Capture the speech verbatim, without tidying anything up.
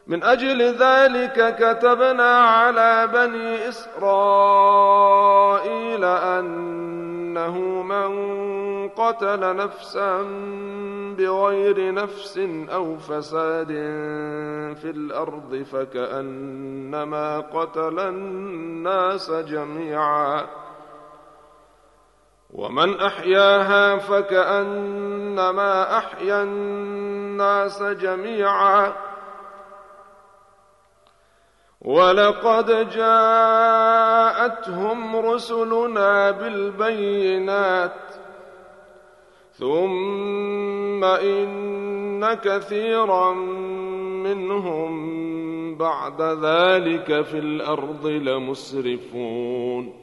من أجل ذلك كتبنا على بني إسرائيل أنه من قتل نفسا بغير نفس أو فساد في الأرض فكأنما قتل الناس جميعا، ومن أحياها فكأنما أحيا الناس جميعا. ولقد جاءتهم رسلنا بالبينات ثم إن كثيرا منهم بعد ذلك في الأرض لمسرفون.